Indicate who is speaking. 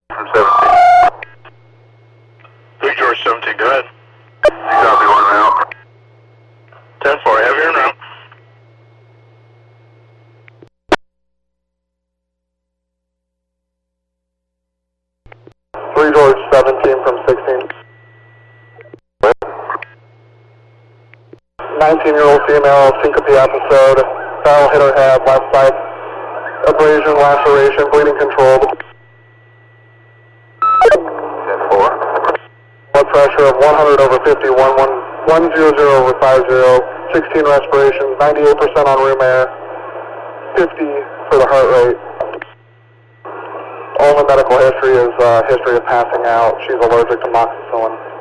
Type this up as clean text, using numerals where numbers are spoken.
Speaker 1: From 17.
Speaker 2: 3 George 17, go ahead.
Speaker 1: You copy, 1 route.
Speaker 2: 10-4, have you en route.
Speaker 3: George 17 from 16. 19-year-old female, syncope episode, foul hit her head, left side, abrasion, laceration, bleeding controlled.
Speaker 1: 10-4.
Speaker 3: Blood pressure of 100 over 50, 100 over 50, 16 respirations, 98% on room air, 50 for the heart rate. Only medical history is history of passing out. She's allergic to moxicillin.